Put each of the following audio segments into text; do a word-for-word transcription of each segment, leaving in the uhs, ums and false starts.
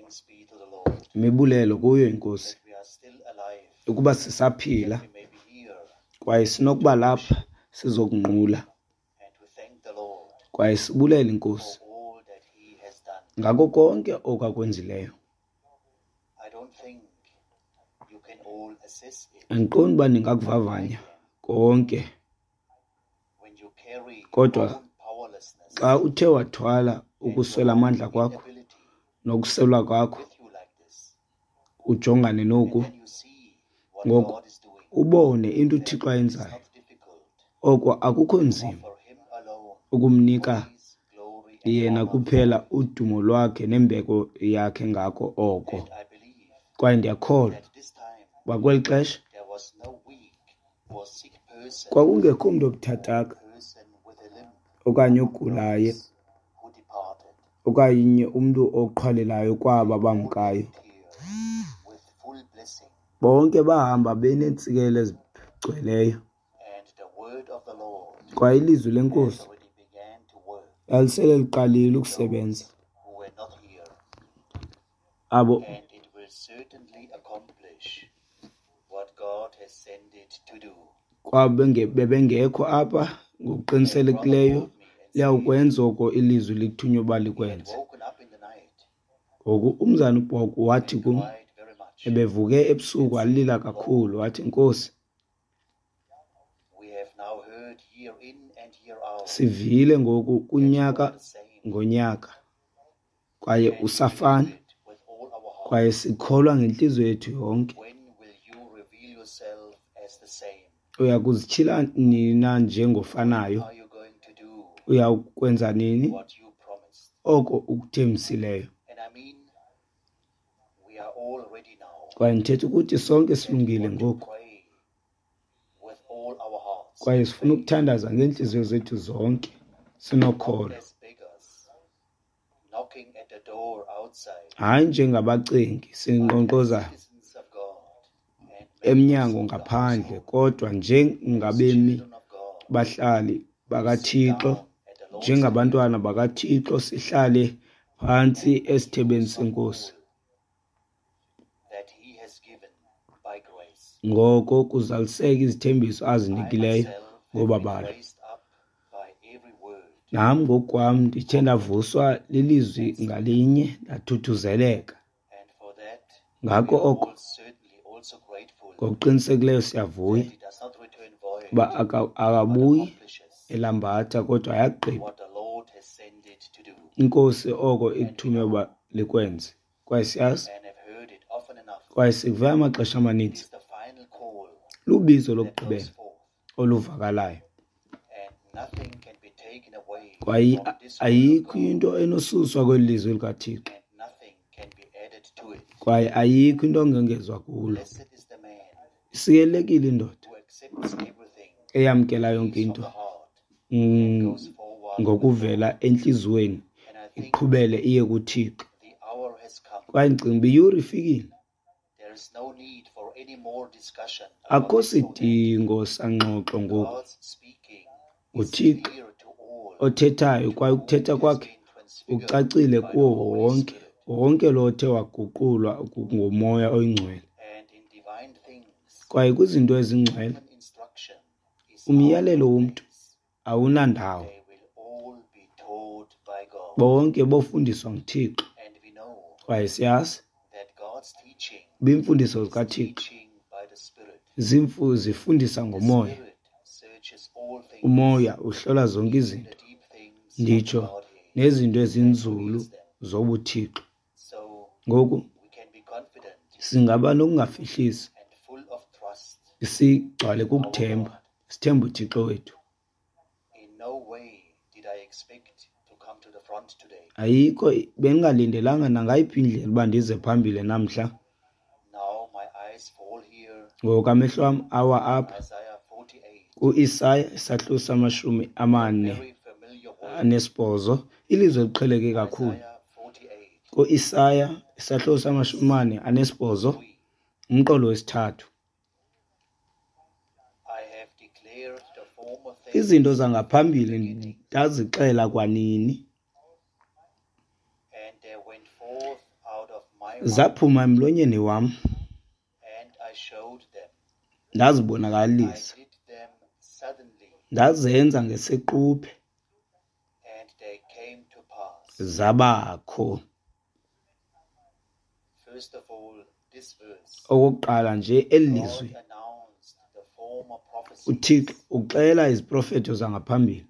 Thanks be to the Lord Imibulelo kuyo inkosi that we are still alive, ukuba sisaphila that we may be here, kwaye sinokuba lapha sizokunqula, and we thank the Lord kwaye sibulela for inkosi all that He has done. ngako konke okakwenzileyo. I don't think you can all assess it Andiqondi uba ningakuvavanya konke, when you carry kodwa your own powerlessness xa uthe wathwala and ukuswela your own amandla kwakho inability nokuselwa kwakho with you like this, ujongane noku, and then you see what ngoku God is doing, ubone into then uThixo it is ayenzayo, not difficult oko akukho to nzima offer Him alone ukumnika praise, glory, and yena honor kuphela for it. udumo lwakhe nembeko yakhe ngako oko. And I believe Kwaye ndiyakholwa that this time uba kweli xesha there was no weak or sick person, kwakungekho umntu obuthathaka person with a limp okanye ogulayo who departed. okanye umntu oqhwalelayo kwaba bamkayo. Here with full blessing, Bonke bahamba benentsikelo ezigcweleyo, and the word of the Lord kwaye ilizwi lenkosi has already began to work. yalisele liqalile ukusebenza. Who were not here, Abo and it will certainly accomplish what God has sent it to do. kwabenge bebengekho apha ngokuqiniselekileyo liyawukwenza oko ilizwi lithunywa uba He had likwenze. woken up in the night, Ngoku umzana uBhoku wathi kum, cried very much. ebevuke ebusuku walila kakhulu, wathi, Nkosi, We have now heard year in and year out sivile ngoku that you kunyaka are the same, ngonyaka, kwaye and we usafana, believe it with all our heart. kwaye sikholwa ngentliziyo yethu yonke. When will you reveal yourself as the same? Uya kuzityhila nina When njengofanayo, are you going to do uya kwenza nini what you promised? oko ukuthembisileyo. And I mean, we are all ready now. Kwaye ndithetha ukuthi sonke And we silungile want to ngoku, pray with all our hearts. kwaye sifuna ukuthandaza ngentliziyo zethu zonke, Not sinokholo, as beggars, knocking at the door outside, hayi njengabacengi but as sinkqonkqoza citizens of God and emnyango members of the ngaphandle, household, kodwa as njengabemi children of God, bahlali sit bakaThixo, down at the Lord's njengabantwana table bakaThixo sihlale phantsi and esithebeni use of senkosi. all that He has given by grace. Ngoko kuzaliseka izithembiso I azinikileyo myself have ngoba been balo. raised up by every word Nam ngokwam ndithe ndavuswa lilizwi ngalinye ndathuthuzeleka. and for that Ngako we are oko all certainly also grateful ngokuqinisekileyo siyavuya that it does not return void uba aka- but akabuyi accomplishes elambatha kodwa yagqiba what the Lord has sent it to do. inkosi oko ikuthume uba likwenze. Kwaye siyazi, And have heard it often enough. kwaye sikuve amaxesha It amaninzi, is the final call lubizo that goes lokugqibela forth, oluvakalayo, and nothing can be taken away kwaye from this word of ayikho God, into enosuswa kweli lizwi likaThixo, and nothing can be added to it. kwaye ayikho into ongengezwa kulo. Blessed is the man Sikelekile indoda who accepts everything eyamkela yonke is from into the heart mm, and goes forward with ngokuvela entliziyweni, And I think iqhubele iye kuThixo. the hour has come. Kwaye ndicinga uba iyure ifikile, There is no need for any more discussion akho about this or that. sidingo sangxoxo ngoku. God's speaking is nguThixo clear to all. othethayo, kwaye ukuthetha kwakhe ucacile kuwo wonke, wonke lo othe waguqulwa ngomoya oyingcwele. And in divine things, Kwaye kwizinto ezingcwele human instruction is umyalelo out of womntu place. awunandawo, They will all be taught by God. bonke bofundiswa nguThixo. And we know Kwaye siyazi that God's teaching bimfundiso is zikaThixo teaching by the Spirit. zimfu zifundisa The ngomoya. Spirit searches all things, Umoya uhlola zonke even izinto, the deep things of nditsho Godhead, nezinto and ezinzulu reveals them. zobuThixo. So Ngoku we can be confident singaba nokungafihlisi, and full of trust. sigcwale kukuthemba, sithemba uThixo wethu. In no way did I expect to come to the front today. Ayikho bendingalindelanga nangayiphi indlela uba ndize phambili namhla. Now my eyes fall here Ngoku amehlo am awa on apha Isaiah forty-eight, ku-Isaya isahluko samashumi amane very familiar word. anesibhozo, ilizwe liqheleke kakhulu. Isaiah forty-eight, Ku-Isaya isahluko samashumi amane anesibhozo, three. umqolo wesithathu. I have declared the former things Izinto zangaphambili ndazixela kwanini, and there went forth out of my my mouth, zaphuma emlonyeni wam, and I showed them. I ndazibonakalisa, did them suddenly, ndazenza ngesiquphe, and they came to pass. zabakho. First of all, this verse, Okokuqala nje elizwi, God announced the former prophecies uThixo uxela iziprofeto zangaphambili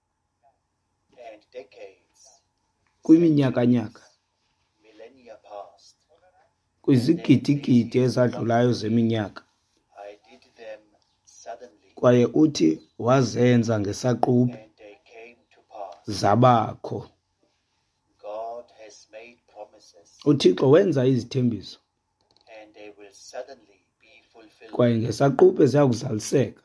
and decades, kwiminyakanyaka, millennia past. kwizigidigidi ezadlulayo zeminyaka, I did them suddenly, kwaye uthi wazenza ngesaquphe, and they came to pass. zabakho. God has made promises, uThixo wenza izithembiso, and they will suddenly be fulfilled. kwaye ngesaquphe ziya kuzaliseka.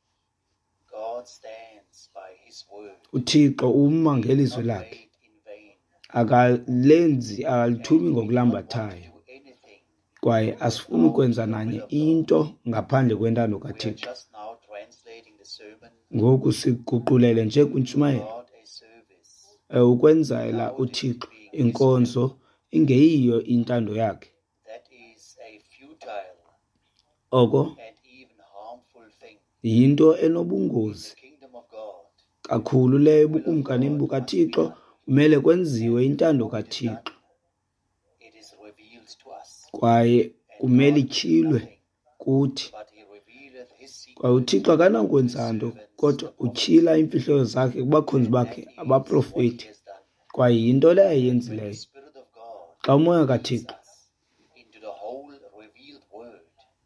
God stands by his word, uThixo uma ngelizwi not lakhe, made in vain. akalenzi akalithumi ngokulambathayo, Do anything. kwaye asifuni ukwenza nanye into ngaphandle kwentando We are kaThixo. just now translating the sermon, Ngoku siguqulele nje kwintshumayelo, God a service. eh, ukwenzela uThixo inkonzo ingeyiyo intando yakhe. That is a futile Oko and even harmful thing. yinto enobungozi The kingdom of God kakhulu leyo. Ebukumkanini bukaThixo kumele kwenziwe intando kaThixo, it is revealed to us. kwaye kumele ityhilwe kuthi. But he revealeth his secret Kwaye uThixo akanakwenza nto, kodwa utyhila imfihlo zakhe kubakhonzi bakhe abaprofeti, has done. kwaye yinto leyo The yenzileyo. Spirit of God Xa umoya leads kaThixo us into the whole revealed word,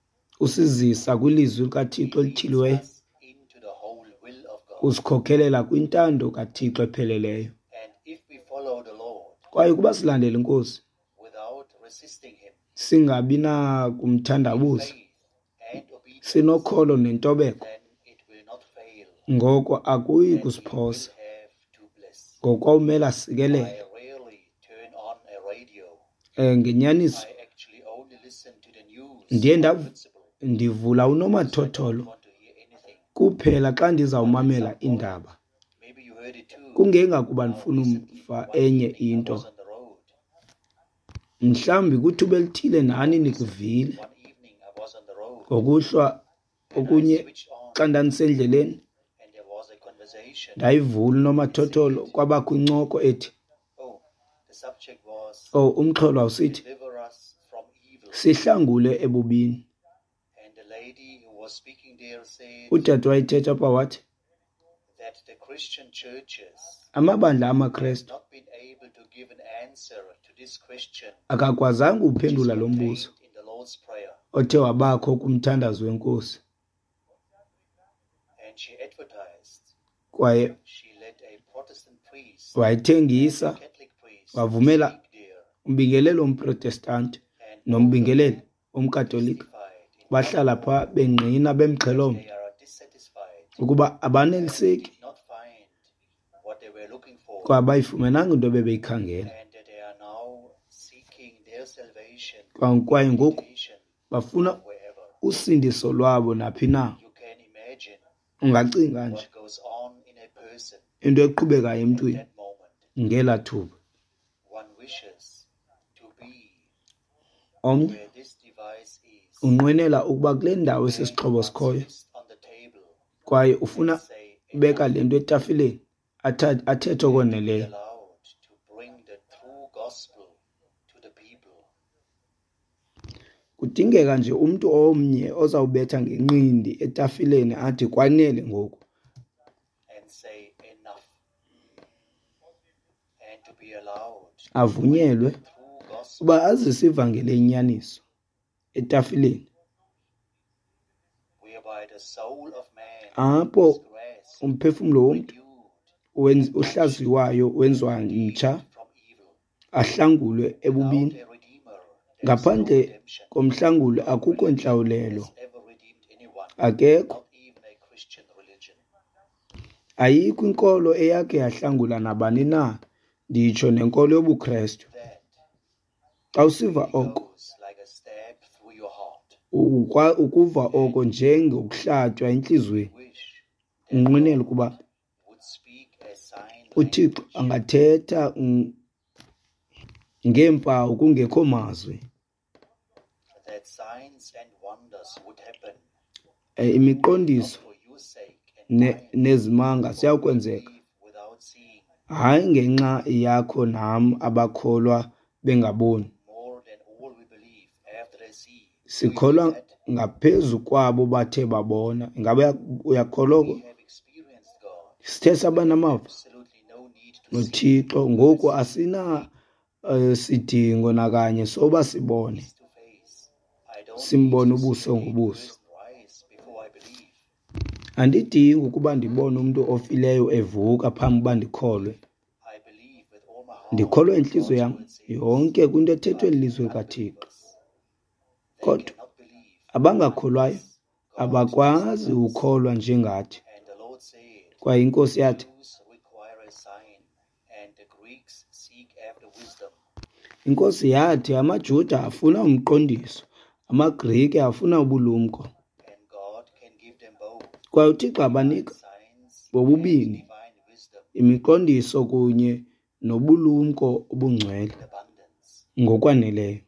usizisa kwilizwi likaThixo elityhiliweyo, us into the whole will of God. usikhokhelela kwintando kaThixo epheleleyo. And if we follow the Lord Kwaye kuba silandela inkosi, without resisting him, singabi na kumthandabuza, faith and obedience, sinokholo nentobeko, then it will not fail. ngoko akuyi And we will kusiphosa, have to bless. ngoko umela sikelele. I rarely turn on a radio. Eh, ngenyaniso I actually only listen to the news ndiye on ndav- principle. ndivula I don't unomathotholo want to hear anything. kuphela xa ndizawumamela iindaba, Maybe you heard it too. kungengakuba Now, ndifuna recently, umva one enye evening I into. was on the road. Mhlawumbi kuthuba elithile nani nikuvile One evening I was on the road. ngokuhlwa And I okunye switched on, xa ndandisendleleni, and there was a conversation. ndayivula unomathotholo, kwabakho incoko ethi, Oh, the subject was, oh, umxholo wawusithi deliver us from evil. sihlangule ebubini. And the lady who was speaking there said Udade wayithetha apha wathi that the Christian churches amabandla have amaKrestu not been able to give an answer to this question akakwazanga which is uphendula lo contained mbuzo in the Lord's Prayer. othe wabakho kumthandazo wenkosi, And she advertised. kwaye She let a Protestant priest, wayithengisa, a Catholic priest, wavumela speak there umbingeleli omprotestanti and nombingeleli omkatolika testified in bahlala pha bengqina bemxhelomnye they are dissatisfied, ukuba abaneliseki, did not find what they were looking for, kwa bayifumenanga into bebeyikhangela, and that they are now seeking their salvation, Kwa- kwaye ngoku meditation, bafuna wherever. usindiso lwabo naphi na. You can imagine Ungacinga nje what goes on in a person into eqhubekayo at emntwini that moment. ngela thuba. One wishes to be Omnye where this device is. unqwenela ukuba kule ndawo esisixhobo Once sikhoyo, fist on the table, kwaye ufuna say ubeka le nto etafileni, atha- athethe be okoneleyo. allowed to bring the true gospel to the people. Kudingeka nje umntu omnye ozawubetha ngenqindi etafileni athi kwanele ngoku, And say enough. And to be allowed to avunyelwe bring the true gospel uba azise ivangeli enyaniso etafileni, whereby the soul of man apho is grasped, umphefumlo womntu renewed, wenz- uhlaziwayo wenziwa mtsha, from evil. ahlangulwe ebubini. Without a redeemer, there is no Ngaphandle redemption. komhlangulo akukho Religion ntlawulelo, has ever redeemed anyone, akekho, not even a Christian religion. ayikho inkolo eyakhe yahlangula nabani na, nditsho nenkolo yobuKrestu. That Xa usiva oko, goes like a stab through your heart. ukwa- ukuva oko njengokuhlatywa entliziyweni, Wish unqwenela ukuba would speak a sign uThixo language angathetha mm, ngeempawu kungekho mazwi, that signs and wonders would happen, Eh, imiqondiso not for your sake and ne- mine, nezimanga for we siyakwenzeka believe without seeing, hayi ngenxa yakho nam abakholwa bengaboni, more than all we believe after they see. Do you sikholwa believe that? ngaphezu kwabo bathe babona. Ingabe uya- uyakholwa We oku? have experienced God. Sithe saba namava Absolutely no need to see noThixo, ngoku asina eh, sidingo nakanye soba sibone, face to face. I don't simbone need to ubuso see a dead ngobuso. person rise before I believe. Andidingi ukuba ndibone umuntu ofileyo evuka phambi uba ndikholwe. I believe with all my heart Ndikholwa what inhliziyo God's yam word says. yonke kwinto ethethwe But lilizwe the kaThixo. unbelievers, they Kodwa cannot believe abangakholwayo unless God abakwazi does. ukholwa njengathi. And the Lord said, Kwaye inkosi the yathi, Jews require a sign, and the Greeks seek after wisdom. inkosi yathi amaJuda afuna umqondiso, amaGrike afuna ubulumko. And God can give them both. Kwaye uThixo abanika Signs and bobubini, divine wisdom imiqondiso kunye nobulumko obungcwele in abundance. ngokwaneleyo.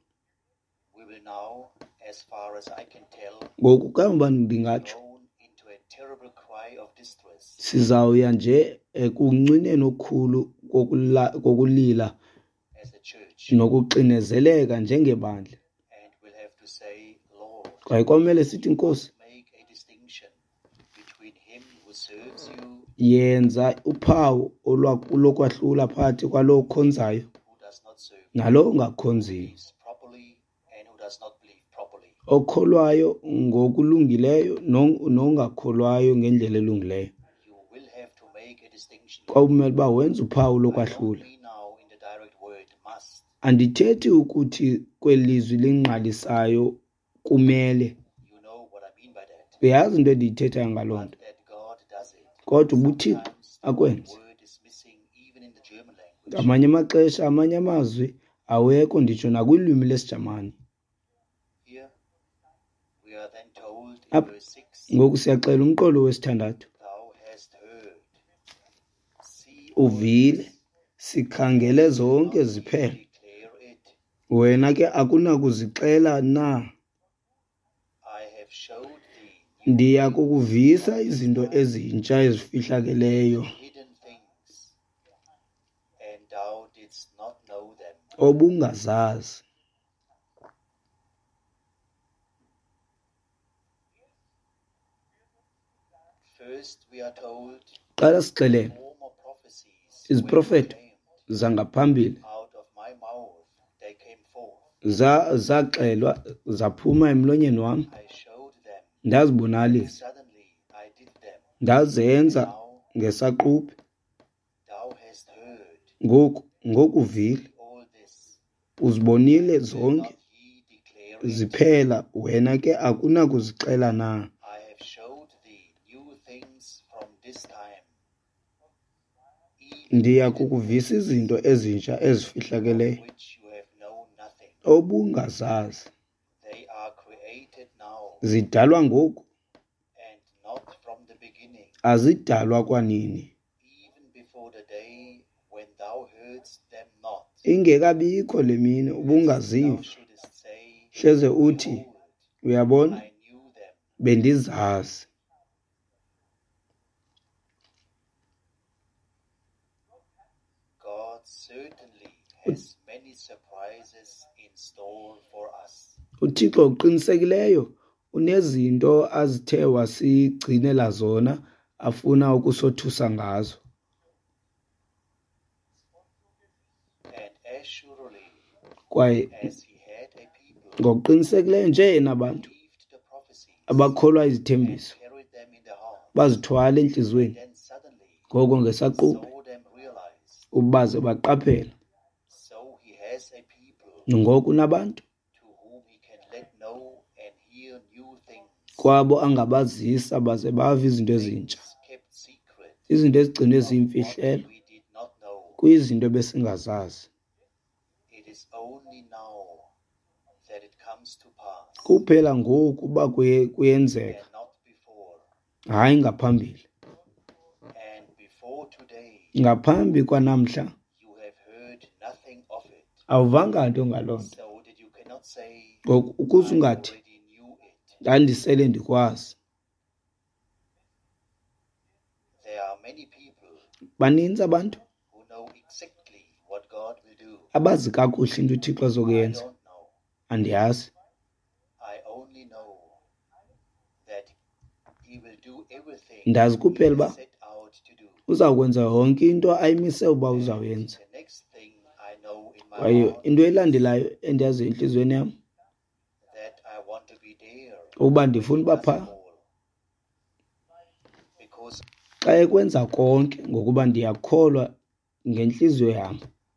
We will now, as far as I can tell, Ngoku kamva ndingatsho thrown into a terrible cry of distress. sizawuya nje ekuncineni okukhulu kokula- kokulila As a church, nokuxinezeleka njengebandla. and we'll have to say, Lord, Kwaye kwamele sithi, you Nkosi, must make a distinction between him who serves you, yenza uphawu olwa- olokwahlula phakathi kwalo khonzayo who does not serve, nalo ungakhonziyo, believes properly, and who does not believe properly. okholwayo ngokulungileyo no- nongakholwayo ngendlela elungileyo. You will have to make a distinction. Kwawumele uba wenza uphawu I don't lokwahlula. mean now in the direct word must. Andithethi ukuthi kwelizwi lingqalisayo kumele. You know what I mean by that. Uyazi into endiyithethayo ngaloo But nto. that God does it. Kodwa ubuThixo Sometimes the akwenze. word is missing even in the German language. Ngamanye amaxesha amanye amazwi awekho nditsho nakwilwimi lesijamani. Here we are then told in Up. verse six, Ngoku siyaxela umqolo wesithandathu. thou hast heard. See Uvile, all this, sikhangele zonke not ziphela. declare it. Wena ke akunakuzixela na. I have showed thee Ndiya kukuvisa izinto ezintsha ezifihlakeleyo hidden things, and thou didst not know them. obungazazi. First we are told Qala sixelele former prophecies iziprofeto were proclaimed. zangaphambili Out of my mouth they came forth. za zaxelwa zaphuma emlonyeni wam, I showed them. ndazibonakalisa, Suddenly I did them. ndazenza Now ngesaquphe. thou hast heard Ngoku ngokuvile all this. uzibonile Will zonke not ye declare it? ziphela, wena ke akunakuzixela na. I have showed thee new things from this time. Even Ndiya hidden kukuvisa things izinto ezintsha of ezifihlakeleyo which you have known nothing. obungazazi. They are created now, Zidalwa ngoku, and not from the beginning, azidalwa kwanini, even before the day when thou heardst them not. ingekabikho le mini Thou ubungaziva. shouldest say, Hleze uthi, Behold, uyabona, I knew them. bendizazi. God certainly has many surprises in store for us. uThixo uqinisekileyo unezinto azithe wasigcinela zona afuna ukusothusa ngazo. And as surely Kwaye as he had a people ngokuqinisekileyo nje enabantu believed the prophecies abakholwa and izithembiso carried them in their heart, bazithwala entliziyweni, then suddenly ngoko ngesaquphe saw them realize. ubaze baqaphela. So he has a people Ngoku unabantu to whom he can let know and hear new things, kwabo angabazisa baze bava izinto ezintsha, things kept secret, izinto ezigcinwe of what ziyimfihlelo we did not know. kuyizinto besingazazi. It is only now that it comes to pass, Kuphela ngoku uba kuye- kuyenzeka, and not before. hayi ngaphambili. And before today, Ngaphambi kwanamhla you have heard nothing of it, awuvanga nto ngaloo nto, so that you cannot not say, ukuze I ungathi already knew it. ndandisele ndikwazi. There are many people Baninzi abantu who know exactly what God will do. abazi kakuhle into uThixo I azokuyenza. don't know. Andiyazi. I only know that He will do everything Ndazi kuphela He uba has set out to do. uzawukwenza yonke into ayimise uba And uzawuyenza. the next thing I know in my Kwaye heart into is elandelayo endiyaziyo entliziyweni yam that I want to be there uba when ndifuna He uba does phaa it all. Because xa ekwenza konke, ngokuba ndiyakholwa ngentliziyo yam.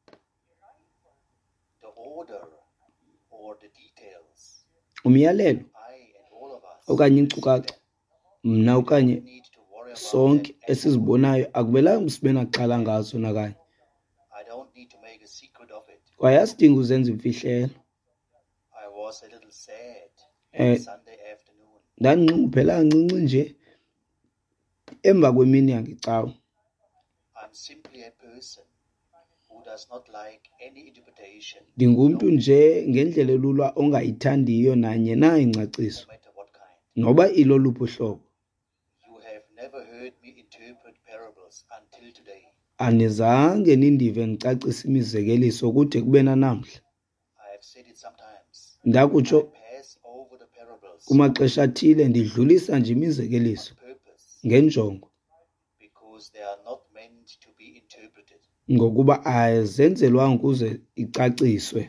the order or the details, Umyalelo I and all of us okanye will see iinkcukacha them. mna We okanye don't need to worry about sonke that anymore. esizibonayo akumelanga sibe naxhala ngazo nakanye. I don't need to make a secret of it. Kwaye asidinga uzenza imfihlelo. I was a little sad Eh, on Sunday afternoon. ndandinxunguphela kancinci nje emva kwemini yangecawe. I'm simply a person who does not like any interpretation, Ndingumntu nje ngendlela elulwa ongayithandiyo nanye na ingcaciso, no matter what kind. noba iloluphi uhlobo. You have never heard me interpret parables until today. Anizange nindive ndicacisa imizekeliso kude kube nanamhla. I have said it sometimes. I Ndakutsho pass over the parables kumaxesha athile ndidlulisa nje imizekeliso on purpose ngenjongo, because they are not meant to be interpreted. ngokuba azenzelwanga ukuze icaciswe.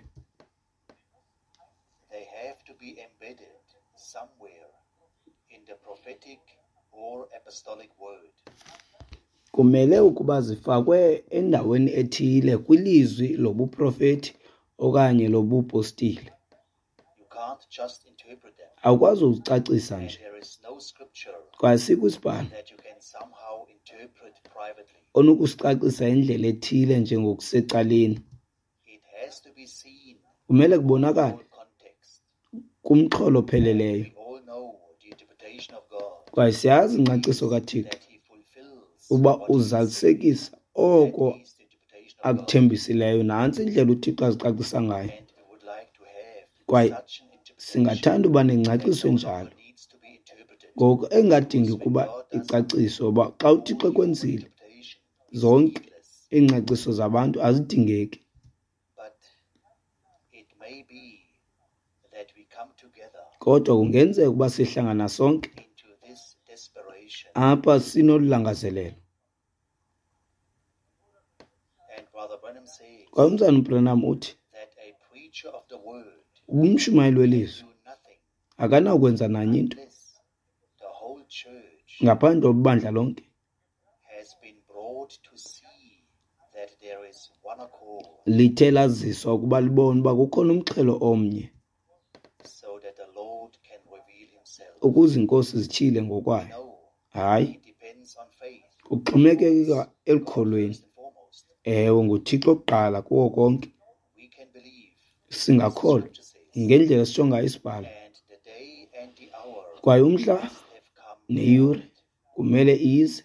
They have to be embedded somewhere in the prophetic or apostolic word. Kumele ukuba zifakwe endaweni ethile kwilizwi lobuprofethi okanye lobupostile. You can't just interpret them. Awukwazi uzicacisa And nje. there is no scripture Kwasikho isibhalo that you can somehow interpret privately. onokusicacisa indlela ethile nje ngokusecaleni. It has to be seen Kumele in kubonakale all context. kumxholo opheleleyo. We all know the interpretation of God, Kwaye siyazi ingcaciso kaThixo that He fulfills uba what He has said. uzalisekisa oko That is the interpretation of God. akuthembisileyo. Nantsi indlela uThixo azicacisa ngayo. And we would like to have Kwaye such an interpretation singathanda uba that nengcaciso no enjalo, longer needs to be interpreted. ngoku engadingi Because when ukuba God does icaciswe uba xa all uThixo human ekwenzile interpretation is zonke needless. iingcaciso zabantu azidingeki. But it may be that we come together Kodwa kungenzeka ukuba sihlangana sonke into this desperation. apha sinolulangazelelo. And Brother Branham says Kwaye umzana uBranham uthi that a preacher of the word umshumayeli can welizwi do nothing akanawukwenza nanye into unless the whole church ngaphandle kwebandla lonke has been brought to see that there is one accord, lithe laziswa ukuba libone uba kukhona umxhelo omnye, so that the Lord can reveal Himself. ukuze inkosi zitshile ngokwayo. No, Hayi, it depends on faith. kuxhomekeka God elikholweni. first and foremost. Ewe, nguThixo kuqala kuwo konke. We can believe Singakholwa Scripture says, ngendlela esijonga isibhalo. and the day and the hour Kwaye umhla must have come. neyure kumele ize.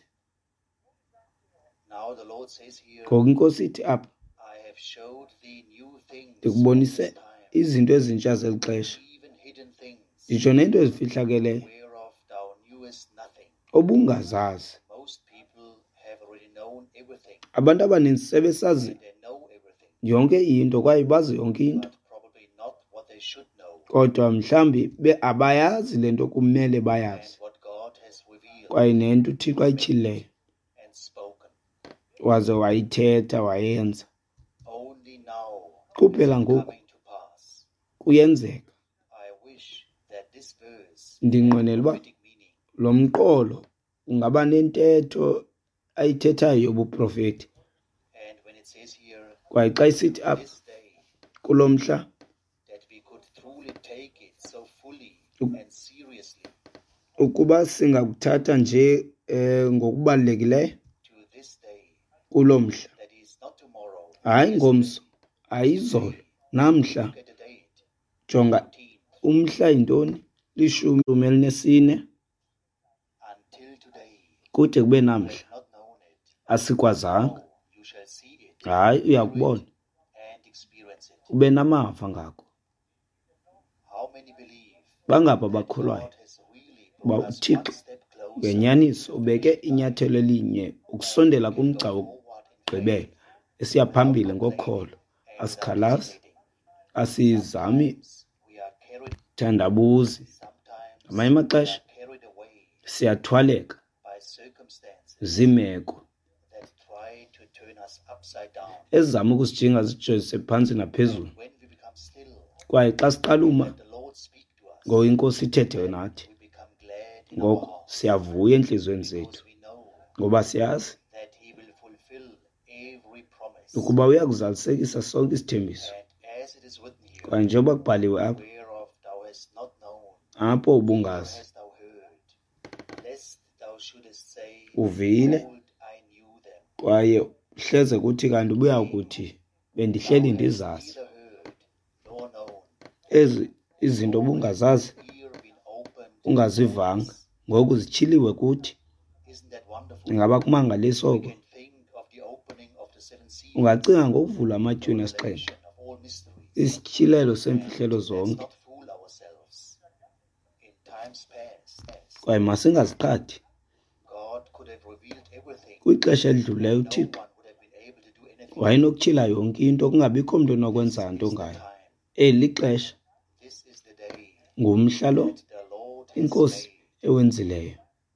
Now the Lord says here, Ngoku inkosi ithi apha, I have showed thee new things of ndikubonise this time, izinto ezintsha zeli xesha, even hidden things, nditsho neento ezifihlakeleyo whereof thou knewest nothing. obungazazi. Most people have already known everything, Abantu abaninzi sebesazi and they know everything, yonke into kwaye bazi yonke into, but probably not what they should know, kodwa mhlawumbi be abayazi le nto kumele and bayazi, what God has revealed kwaye nento uThixo ayitshilileyo and spoken. waze wayithetha wayenza. Only now Kuphela is it ngoku coming to pass. kuyenzeka. I wish that this verse Ndinqwenela had uba prophetic meaning, lo mqolo ungaba nentetho ayithethayo yobuprofethi. and when it says here, Kwaye xa isithi apha this day, kulo mhla that we could truly take it so fully Uk- and seriously ukuba singakuthatha nje eh, ngokubalulekileyo to this day, kulo mhla, that is not tomorrow, hayi yesterday, ngomso, ayizolo, namhla. look at the date, Jonga fourteenth, umhla yintoni, lishumi elinesine until today, kude kube you namhla have not known it. asikwazanga. Now you shall see it, Hayi hear uyakubona it, and experience it. ube namava ngako. many believe bangapha that bakholwayo God has really uba brought us one uThixo step closer ngenyaniso ubeke inyathelo elinye ukusondela kumgca wokugqibela esiya phambili ngokholo. Asikhalazi, asizami we are carried, thandabuzi, sometimes ngamanye amaxesha carried away siyathwaleka by circumstances zimeko that try to turn us upside down. ezizama ukusijinga zijozise phantsi naphezulu. When we become still, Kwaye xa siqala uma let the Lord speak to us, ngo inkosi ithethe nathi, we become glad in our ngoko hearts siyavuya entliziyweni zethu because we know ngoba siyazi that He will fulfill every promise. ukuba uyakuzalisekisa sonke isithembiso. And as it is written here, Kwaye njengoba kubhaliwe apha, whereof thou hast not known, apho nor ubungazi hast thou heard, lest thou shouldest say, uvile Behold, I knew them. kwaye hleze kuthi kanti ubuya ukuthi bendihleli ndizazi. Neither heard nor known, Ezi izinto ubungazazi ear been opened. ungazivanga ngoku zityhiliwe kuthi. Isn't that wonderful? Ingaba kumangaliso We oko? can think of the opening of the seven seals, Ungacinga ngokuvula amatyhuni esixhenxe, revelation of all mysteries. isityhilelo semfihlelo Let's zonke. not fool ourselves. In times past, Kwaye masingaziqhathi. God could have revealed everything. Kwixesha elidlulileyo No uThixo one would have been able to do anything. wayenokutshila yonke into, kungabikho mntu onokwenza nto This is the ngayo. time. Eli xesha This is the day ngumhla lo that the Lord has inkosi made ewenzileyo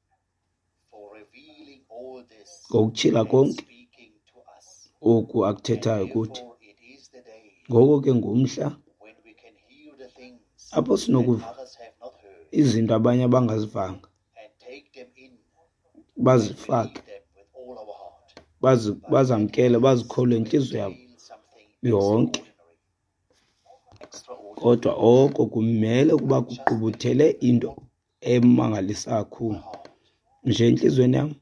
for revealing all this ngokutshila and konke speaking to us. oku akuthethayo kuthi. Therefore, it is the day Ngoko ke ngumhla when we can hear the things apho that sinokuva others have not heard izinto abanye abangazivanga, and take them in, bazifake, believe them with all our heart. bazi- bazamkele, bazikholwe inhliziyo yabo Feel something yonke. extraordinary. Extraordinary. Kodwa oko kumele ukuba kuqubuthele into emangalisayo kakhulu. Nje enhliziyweni yam,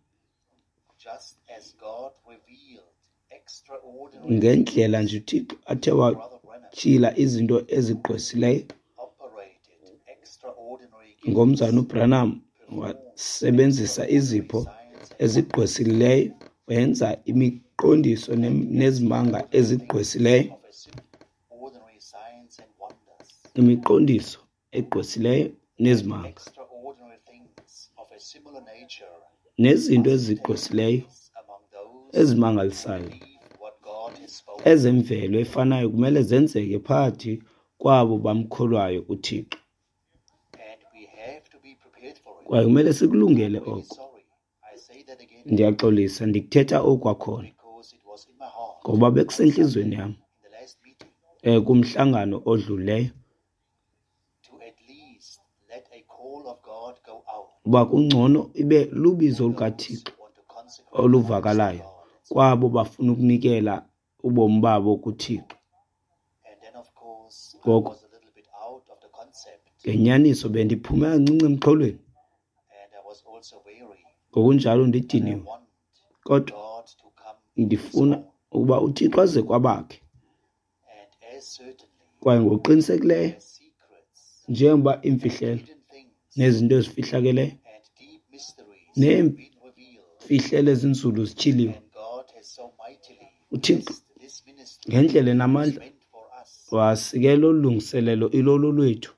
Just as God revealed extraordinary ngendlela nje uThixo athe Brother Brennan watyhila izinto ezigqwesileyo operated extraordinary ngomzana uBranham, wasebenzisa izipho signs ezigqwesileyo, wenza imiqondiso ne- nezimanga ezigqwesileyo, of extraordinary signs and wonders, imiqondiso egqwesileyo nezimanga, extraordinary things of a similar nature nezinto ezigqwesileyo among those ezimangalisayo who believe what God has spoken. ezemvelo efanayo kumele zenzeke phakathi kwabo bamkholwayo uThixo. And we have to be prepared for it. Kwaye kumele sikulungele Really oko. sorry, I say that again Ndiyaxolisa ndikuthetha okwakhona because it was in my heart ngoba bekusentliziyweni yam in the last meeting um kumhlangano odluleyo to at least let a call of God go out. uba kungcono ibe lubizo lukaThixo Want to consecrate oluvakalayo kwabo bafuna ukunikela ubomi babo kuThixo. And then, of course, I Ngoko. was a little bit out of the concept, Ngenyaniso bendiphume kancinci emxholweni, and I was also weary. ngokunjalo I ndidiniwe, want kodwa God to come into His ndifuna own, ukuba uThixo aze kwabakhe. and as certainly Kwaye ngokuqinisekileyo, as secrets, njengoba imfihlelo hidden things, nezinto ezifihlakeleyo, and deep mysteries Ne- have been revealed, fihlelo ezinzulu zityhiliwe, and God has so mightily uThixo blessed this ministry ngendlela is namandla meant for us. wasikela ulungiselelo ilolo lwethu.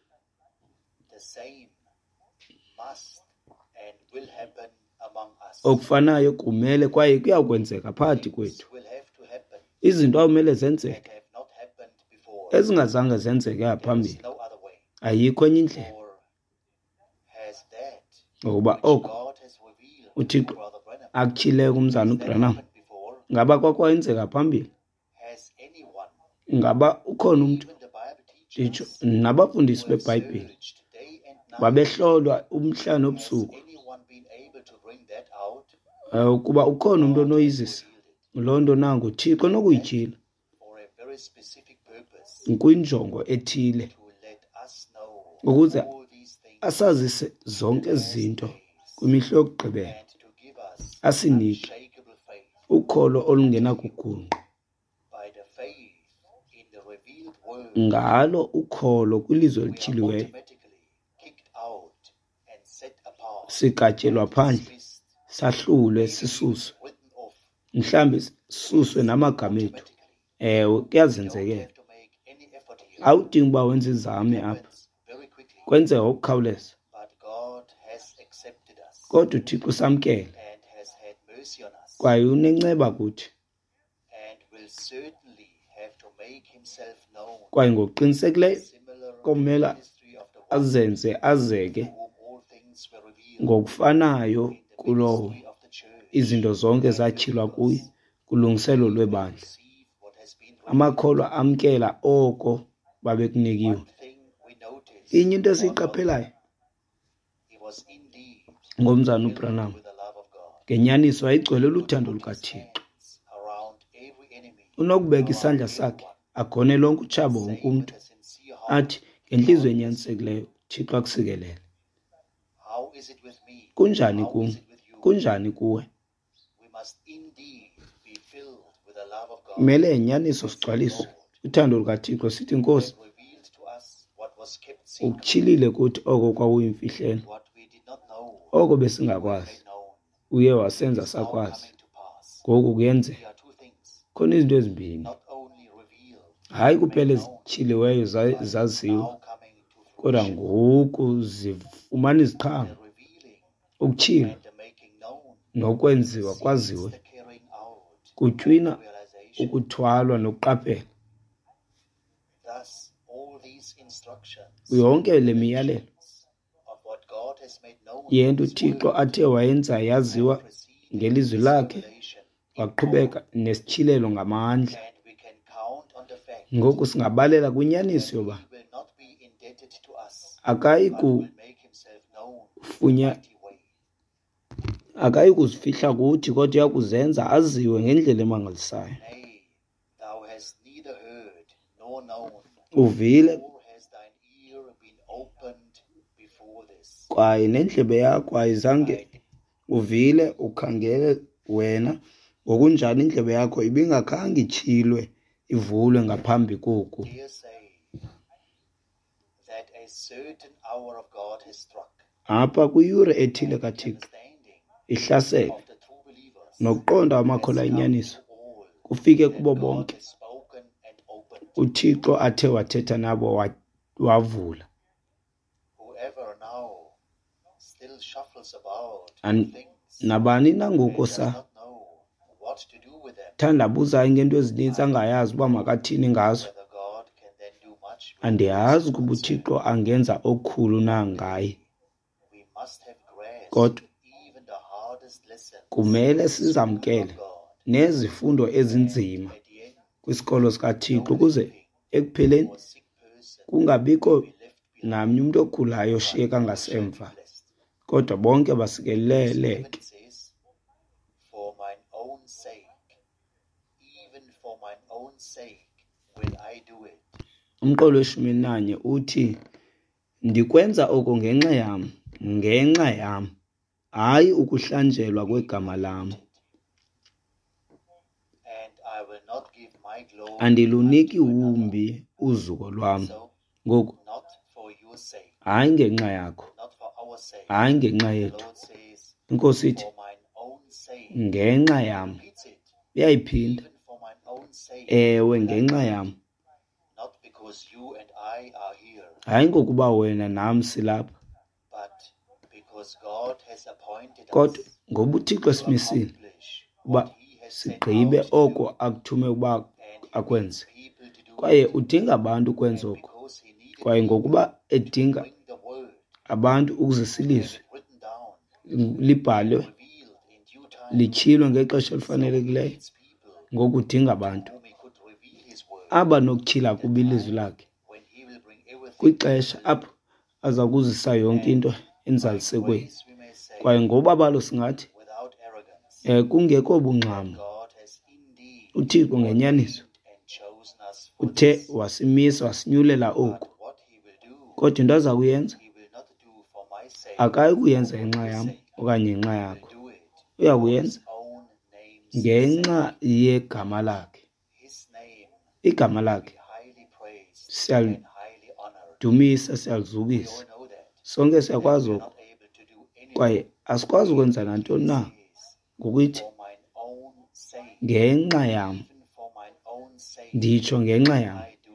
The same must and will happen among us. Okufanayo kumele kwaye kuyakwenzeka phakathi Things kwethu. will have to happen Izinto awumele that zenzeke have not happened before. ezingazange zenzeke There is ngaphambili, no other way. ayikho enye indlela, Or has that ngokuba which oko God has revealed uThixo to Brother Brennan, akutyhileyo kumzana has that uBranham, happened before? ngaba kwakwenzeka phambili? Has anyone, Ngaba ukhona umntu, even the Bible nditsho teachers, nabafundisi who have beBhayibhile searched day and night, babehlolwa umhla has nobusuku, anyone been able to bring that out? eh, ukuba ukhona umntu God has onoyizisa revealed it loo nto nangu uThixo onokuyityhila for a very specific purpose, kwinjongo ethile, to let us know ukuze all these things asazise zonke ezi zinto kwimihla yokugqibela, and to give us asinike unshakable faith ukholo olungenakugungqa. by the faith in the revealed word. Ngalo ukholo kwilizwe We are elithyliweyo automatically kicked out and set apart, sigatyelwa phandle, dismissed, sahlulwe, sisuswe, written off mhlawumbi sisuswe namagama ethu. automatically. Ewe, We don't kuyazenzekela, have to make any effort here. awudingi uba wenze izame apha, happens very quickly. kwenzeka ngokukhawuleza. But God has accepted us Kodwa uThixo samkele and has had mercy on us kwaye unenceba kuthi, and will certainly have to make himself known. kwaye ngokuqinisekileyo Similar komela ministry of the one azenze azeke to whom all things were revealed ngokufanayo in the kulowo ministry of the church. izinto zonke zatyhilwa kuye kulungiselo lwebandla. Receive what has been revealed. Amakholwa amkela oko babekunikiwe. One thing we notice Inye into about esiyiqaphelayo he was indeed ngomzana filled uBranham, with the love of God. ngenyaniso wayegcwele luthando Put his lukaThixo. hands around every enemy, Unokubeka isandla sakhe agone lonke utshabo wonke saying with umntu, a sincere heart, athi ngenhliziyo enyanisekileyo, Thixo akusikelele. how is it with me? Kunjani How kum? is it with you? Kunjani kuwe? We must indeed be filled with the love of God. Kumele inyaniso sigcwaliswe uthando lukaThixo, sithi Nkosi, He revealed to us what was kept secret, ukutyhilile kuthi oko kwakuyimfihlelo, what we did not know, oko was besingakwazi, made known. uye wasenza It's now sakwazi. coming to pass. Ngoku kuyenzeka There are two things, khona izinto ezimbini, not only revealed, hayi kuphela made known, ezityhiliweyo za- but zaziwa, now coming to kodwa fruition. ngoku zifumana The iziqhamo. revealing Ukutyhilwa and the making known nokwenziwa precedes kwaziwe the carrying out kutywina and realization. ukuthwalwa nokuqaphela. Thus, all these instructions Yonke le miyalelo of what God has made known yento in His uThixo word athe wayenza yaziwa precede ngelizwi this lakhe, revelation, waqhubeka nesitshilelo ngamandla. and we can count on the fact Ngoku singabalela that kwinyaniso yoba He will not be indebted to us, akayi but will make Himself known in a kufunya mighty way. akayi kuzifihla kuthi, kodwa uyakuzenza aziwe ngendlela emangalisayo. Nay, thou hast neither heard nor known, Uvile nor has thine ear been opened before this. kwaye nendlebe yakho ayizange uvile ukhangele wena, ngokunjalo indlebe yakho ibingakhange ityhilwe ivulwe ngaphambi koku. Dare say that a certain hour of God has struck, Apha kwiyure ethile kaThixo understanding ihlasele of the true believers nokuqonda has amakholwa come enyaniso to all, kufike that kubo God bonke. has spoken and opened. uThixo athe wathetha nabo wa- wavula. Whoever now still shuffles about An- with things Nabani na and ngoku does not know what to do with them, sathandabuzayo ngento ezininzi angayazi uba makathini ngazo, whether God can then do much with andiyazi those ukuba concerned. uThixo angenza okukhulu na ngaye. We must have grasped Kodwa even the hardest lessons kumele in the school sizamkele of God. nezifundo ezinzima At the end, kwisikolo sikaThixo, ukuze ekupheleni for a sick person kungabikho be left behind, namnye umntu ogulayo oshiyeka all shall be ngasemva, blessed. kodwa bonke Verse basikeleleke. eleven says, for mine own sake, even for mine own sake will I do it. Umqolo weshumi nanye uthi, ndikwenza oko ngenxa yam, ngenxa yam, hayi ukuhlanjelwa kwegama lam. And I will not give my glory Andiluniki unto another. wumbi uzuko lwam. So, Ngoku not for your sake, hayi ngenxa yakho, not for our sake. hayi ngenxa The yethu. Lord says, Inkosi ithi for mine own sake. ngenxa yam. Repeats it. Uyayiphinda, Even for mine own sake. ewe will I ngenxa do it. yam. Not because you and I are here, Hayi ngokuba wena nam silapha, but because God has appointed kodwa us ngoba uThixo to esimisile accomplish uba what He has set sigqibe out to oko do, akuthume ukuba and He akwenze. needs people to do Kwaye it. udinga abantu ukwenza And oko, because He needed kwaye people ngokuba to edinga bring the word, abantu ukuze have silizwe, it written down, libhalwe, revealed in due time. lityhilwe ngexesha So He elifanelekileyo. needs people Ngoku udinga abantu whom He could reveal His word aba nokutyhila kubi ilizwi lakhe when He will bring everything kwixesha to the apho aza kuzisa yonke into by enzalisekweni. grace we may say, Kwaye ngoba balo singathi without arrogance, eh, kungekho bungxamo, God has indeed uThixo ngenyaniso ordained and chosen us for uthe this. wasimisa wasinyulela oku, But what He will do, kodwa into aza kuyenza He will not do for my sake, akayi kuyenza or for ngenxa your yam sake. okanye ngenxa He yakho, will do it uya for His kuyenza own name's ngenxa sake. yegama lakhe. His name Igama be lakhe highly praised Siyal- and highly honored. dumisa, We siyalizukisa. all know that. Sonke that siyakwazi we are oku, not able to do anything. kwaye asikwazi ukwenza nantoni na, He says, ngokuthi for mine own sake, ngenxa yam, even for mine own sake, nditsho ngenxa yam, I do it.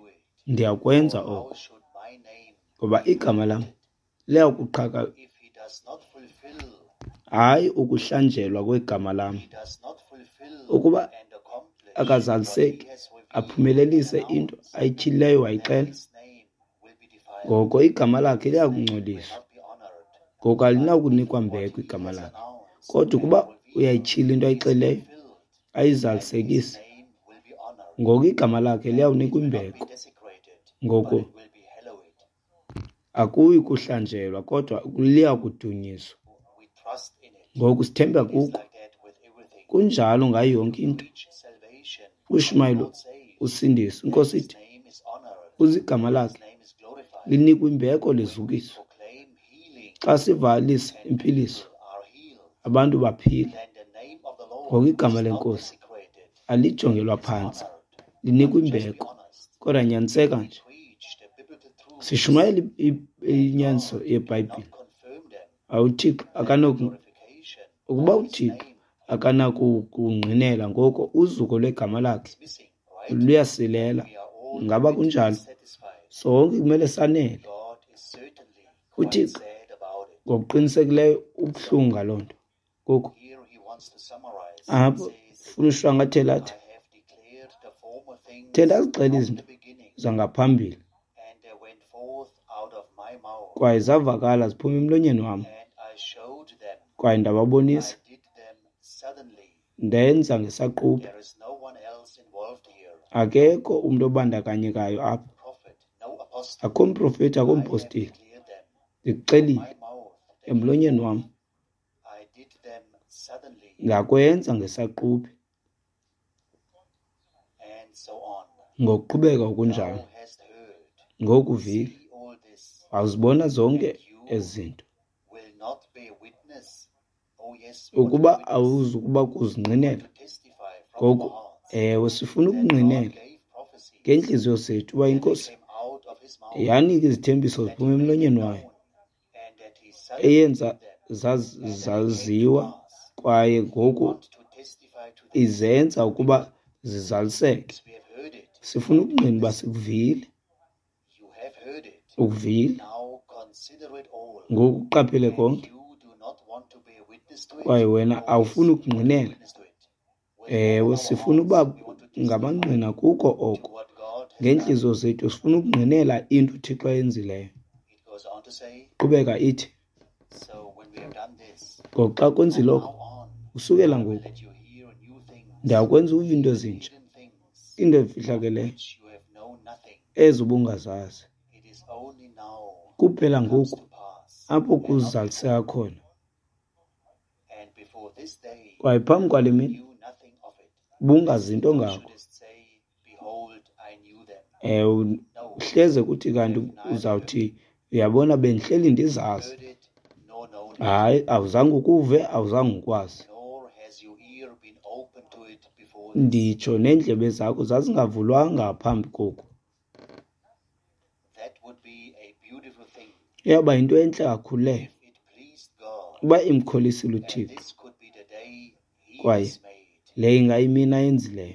ndiyakwenza For how oko should my name ngoba be igama lam polluted liyakuqhaka if he does not fulfill hayi ukuhlanjelwa kwegama lam he does not fulfill ukuba and accomplish what he akazaliseki has revealed aphumelelise and into announced, ayityhilileyo then wayixela his name will be defiled. ngoko igama lakhe His name will liyakungcoliswa not be honored. ngoko But alinakunikwa if mbeko what he igama has lakhe announced kodwa and ukuba revealed uyayityhila into is ayixeleyo fulfilled, then his ayizalisekise name will be honored. ngoko igama lakhe And it liyawunikwa will not be imbeko desecrated, ngoko but it will be hallowed. akuyi kuhlanjelwa kodwa liyakudunyiswa We trust in it. ngoku sithemba It is kuko like that with everything. kunjalo ngayo yonke You into preach salvation. uShumayeli God saves. usindiso Then inkosi his ithi name is honored. uze igama His lakhe name is glorified. linikwa imbeko When we lizukiswa proclaim healing xa sivalisa and impiliso people are healed, abantu baphile then the name of the Lord ngoko igama is not lenkosi desecrated, alijongelwa it's phantsi honored. linikwa But just be imbeko honest. kodwa nyaniseka We nje preach the biblical truths, sishumayela i- i- and inyaniso God yebhayibhile cannot confirm them. awuthixo Then the akanoku glorification ukuba of his uthixo name akanakukungqinela ngoko uzuko lwegama lakhe is missing, right? luyasilela We are all ngaba a bit kunjalo dissatisfied. sonke kumele sanele God is certainly quite uthixo sad about it. ngokuqinisekileyo ubuhlungu ngaloo nto ngoku Here he wants to summarize. He apho says, funa ushwangathela I athi have declared the former things the ndazixela from izinto the beginning, zangaphambili and they went forth out of my mouth, kwaye zavakala ziphuma emlonyeni wam and I showed them. kwaye I ndababonisa did them suddenly. ndenza ngesaquphe There is no one else involved here. akekho umntu obandakanyekayo apha Prophet, no apostle. akho mprofethi akho I have mpostile declared them. ndikuxelile My mouth, they emlonyeni came wam forth. I did them suddenly, ngakwenza ngesaquphe and so on. ngokuqhubeka Thou okunjalo hast heard. ngokuvile See all this, awuzibona zonke and you ezi zinto will not bear witness. Oh yes, we want to ukuba bear witness. awuzi ukuba We want kuzingqinela to testify from our ngoku hearts ewe sifuna that God ukungqinela gave prophecies, ngeentliziyo zethu uba that they inkosi came out of his mouth, yanika izithembiso that he ziphuma made them emlonyeni known, wayo and that he suddenly eyenza did them, zaz- and that it came to zaziwa pass. kwaye We ngoku want to testify to this. izenza ukuba zizaliseke We have heard it. sifuna ukungqina uba sikuvile You have heard it. ukuvile Now consider it all. ngoku uqaphele And konke you do not want to bear witness to it. kwaye wena Oh, yes, awufuni we want to bear ukungqinela witness to it. With all ewe our sifuna uba hearts, we want to testify ngabangqina kuko to oko what God has ngeentliziyo zethu sifuna ukungqinela into uthixo ayenzileyo done. It goes on to say, qhubeka ithi so when we have done this, ngoku xa kwenzile from oko now on, usukela I will ngoku let you hear new things, ndiyakwenza uva into ezintsha hidden things, into efihlakeleyo which you have known nothing. ezo ubungazazi It is only now kuphela it comes ngoku to pass, apho and not kuzaliseka before. khona And before this day, kwaye phambi kwale you mini knew nothing of it. bungazi into Thou ngako shouldest say, behold, I knew them. ewe No, uhleze kuthi kanti uzawuthi uyabona bendihleli ndizazi heard it, nor known it, hayi awuzange ukuve awuzange ukwazi nor has your ear been open to it before this. nditsho neendlebe zakho zazingavulwanga phambi koku That would be a beautiful thing iyawuba yinto entle kakhulu leyo if it pleased God, uba imkholisile and uthixo this could be the day He kwaye has made, le ingayimini ayenzileyo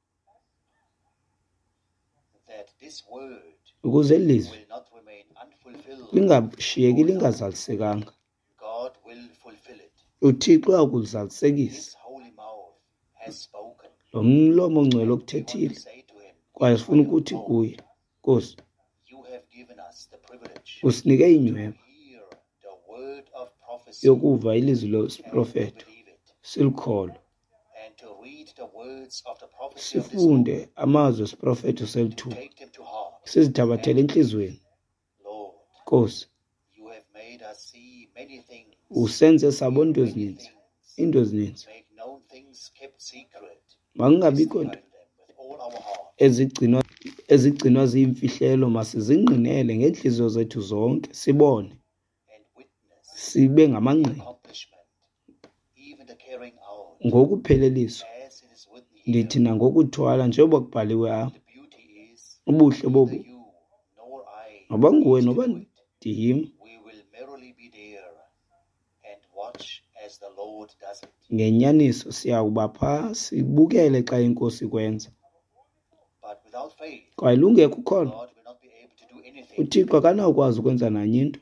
that this word ukuze eli lizwi will not remain unfulfilled. lingashiyeki lingazalisekanga God will fulfill it. uthixo uyakuzalisekisa His holy mouth has spoken. lo mlomo ongcwele We want okuthethile to say to Him, kwaye sifuna ukuthi kuye nkosi you have given us the privilege usinike inyweba to hear the word of prophecy yokuva ilizwi and to losiprofeto believe it, silikholwa and to read the words of the prophecy of this book, sifunde amazwi esiprofeto to selithuba take them to heart. sizithabathele entliziyweni Lord, nkosi you have made us see many things, usenze sabona into many ezininzi things, into ezininzi make known things kept secret, makungabikho testify nto to them with all our heart, ezigcinwa ezigcinwa ziyimfihlelo masizingqinele ngeentliziyo zethu zonke sibone and witness sibe the ngamangqina accomplishment, even the carrying out, ngokupheleliswa as it is written here. ndithi nangokuthwala njengoba kubhaliwe apha The beauty is, ubuhle bobu neither you nor I noba nguwe needs to noba do it. ndim We will merely be there and watch as the Lord does it. ngenyaniso siyawuba phaa sibukele xa inkosi kwenza But without faith, kwaye lungekho khona God will uThixo akanawukwazi ukwenza nanye into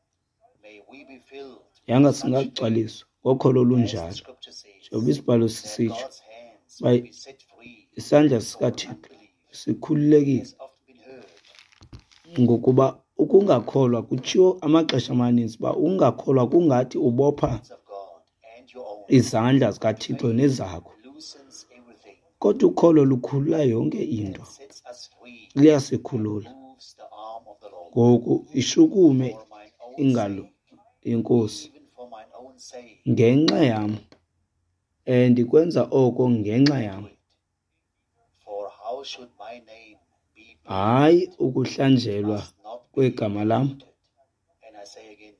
May we be filled yanga with such faith, singagcwaliswa ngokholo as the olunjalo. scripture says, Njengoba isibhalo that sisitsho, God's hands By- will be set free isandla from sikaThixo unbelief. sikhululekile It has often been heard ngokuba ukungakholwa kutshiwo amaxesha amaninzi uba ukungakholwa kungathi ubopha words of God and your own izandla zikaThixo nezakho, loosens everything kodwa ukholo lukhulula yonke into, and sets us free, liyasikhulula. moves the arm of the Lord. Ngoku ishukume For mine own ingalo sake, yenkosi even for mine own sake, ngenxa yam, and ndikwenza oko ngenxa do yam, it. For how should my name be hayi polluted? ukuhlanjelwa Must not be kwegama lam. polluted. And I say again,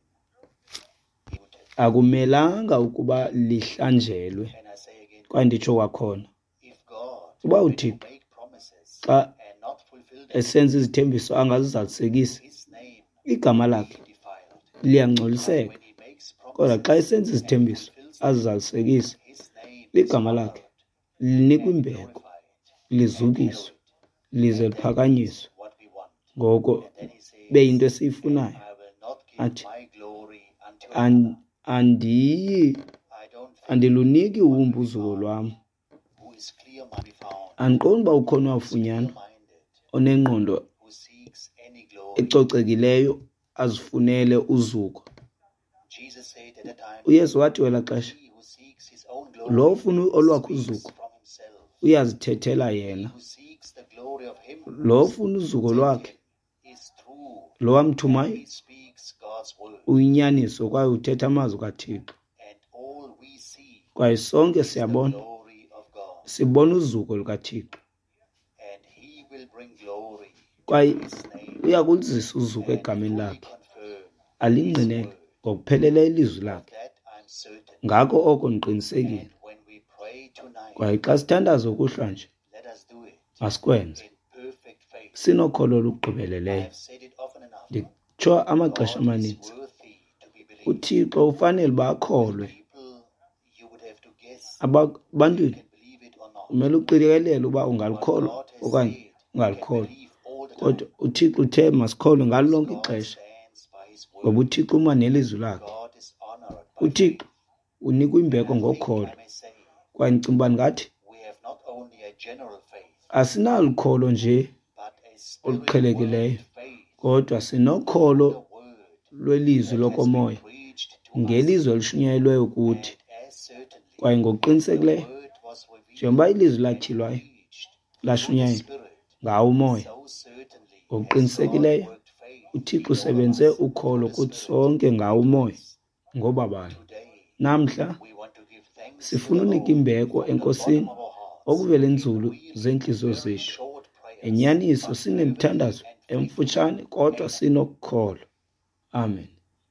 polluted. Akumelanga ukuba lihlanjelwe. And I say again, Kwaye nditsho kwakhona, if God Uba were to uThixo make promises xa and not fulfill them, esenza izithembiso angazizalisekisi, his name igama would lakhe be defiled. liyangcoliseka. When he makes Kodwa xa promises esenza and izithembiso fulfills them, azizalisekisi, his name is igama lakhe honored linikwa and imbeko, glorified lizukiswe, and lize hallowed. liphakanyiswe. What we want. Ngoko And then he says, beyinto and esiyifunayo, I will not give athi my glory unto "An- another. andiyi I don't think andiluniki uwumbi uzuko lwam." who is clear might be found, Andiqondi uba ukhona who is wafunyanwa clear-minded, onengqondo who seeks any glory. ecocekileyo azifunele uzuko. Jesus said at the time, uYesu wathi wela xesha, he who seeks his own lo glory ufuna olwakho speaks uzuko from himself. uyazithethela He yena, who seeks the glory of him lo who ufuna uzuko sent lwakhe him is true, lo wamthumayo he speaks God's word. uyinyaniso kwaye uthetha amazwi kaThixo. And all we see Kwaye sonke is the siyabona glory of God. sibona uzuko lukaThixo, And he will bring glory kwaye to his name uyakulizisa uzuko and egameni fully lakhe, confirm alingqinele his word. ngokuphelele ilizwi lakhe. That I'm certain. Ngako oko ndiqinisekile. And when we pray tonight, Kwaye xa sithandaza ukuhlwa nje, let us do it masikwenze in perfect faith. sinokholo I olugqibeleleyo. have said it often enough. Nditsho amaxesha God is amaninzi, worthy to be believed. uThixo ufanele uba akholwe. People, you would have to guess Aba- if you Abantwini can believe it or not. umele uqikelele uba What ungalikholwa God has okanye said, you can ungalikholwa. believe all the Kodwa time. uThixo uthe masikholwe ngalo lonke God ixesha, stands by his ngoba word. uThixo uma nelizwi lakhe. God is honored by faith. uThixo unikwa imbeko I think ngokholo. I may say, Kwaye ndicinga uba ndingathi we have not only a general faith, asinalukholo nje but a oluqhelekileyo, spirit-word faith kodwa sinokholo in the word lwelizwi that has been lokomoya preached to us. ngelizwi elishunyayelweyo kuthi. And as certainly Kwaye the ngokuqinisekileyo, word was revealed njengoba ilizwi and latyhilwayo preached through the lashunyayelwa Spirit, ngawo umoya, so certainly has ngokuqinisekileyo God worked faith uThixo in all of usebenze us ukholo through the kuthi Spirit. sonke ngawo umoya. Ngoba bani? Today, Namhla we want to give thanks to sifuna the unika Lord imbeko from the enkosini bottom of our hearts okuvela in enzulu really zentliziyo very zethu. short prayers, Enyaniso but sinemthandazo fervently and faithfully. emfutshane kodwa sinokukholwa. Amen.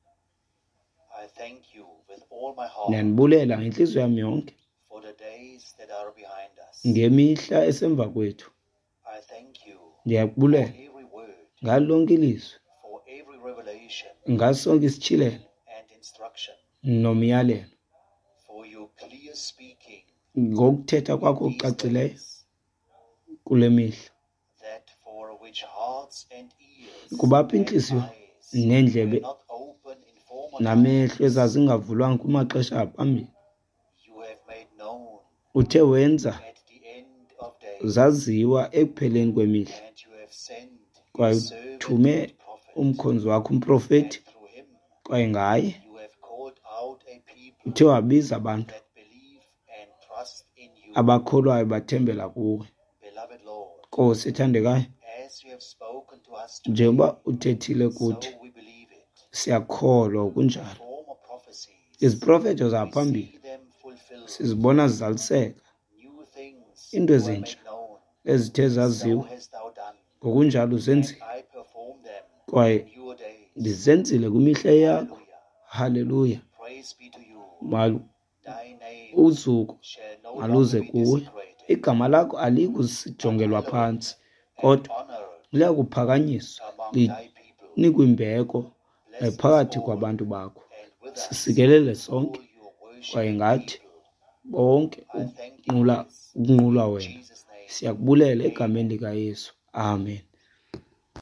I thank you with all my heart Ndiyanibulela ngenhliziyo yami yonke for the days that are behind us. ngemihla esemva kwethu. I thank you for Ndiyakubulela every word, ngalo lonke ilizwi, for every revelation ngaso sonke isitshilelo and instruction, nomyalelo, for your clear speaking ngokuthetha kwakho these okucacileyo days, kule mihla, that for which hearts and ears kuba apha and intliziyo eyes were neendlebe not open in former namehlo times, ezazingavulwanga kumaxesha aphambili, you have made known uthe wenza at the end of days, zaziwa ekupheleni kwemihla. and you have sent Kwaye your servant uthume the prophet, umkhonzi wakho and umprofethi, through him kwaye ngaye you have called out a people uthe wabiza abantu that believe and trust in you. abakholwayo bathembela kuwe. Beloved Lord, Nkosi ethandekayo, as you have spoken to us today, njengoba uthethile so kuthi, we believe it. siyakholwa kunjalo. Former prophecies, Iziprofeto we zaphambili see them fulfilled. sizibona zizaliseka, New things Into were ezintsha made known. ezithe So zaziwa, hast thou done, ngokunjalo and zenzile. I perform them Kwaye in your days. ndizenzile kwimihla yakho. Hallelujah. Haleluya. Praise be to you. Mal- Thy name uzuko shall no maluze longer be kuwe. desecrated, Igama lakho alikusijongelwa phantsi, and kodwa honored liyakuphakanyiswa, among thy people. linikwa imbeko Bless us phakathi all, kwabantu bakho. and with us Sisikelele all sonke, your worship kwaye ngathi people. bonke I thank you ukunqula for this. ukunqula In wena. Jesus' name. Siyakubulela egameni likaYesu. Amen.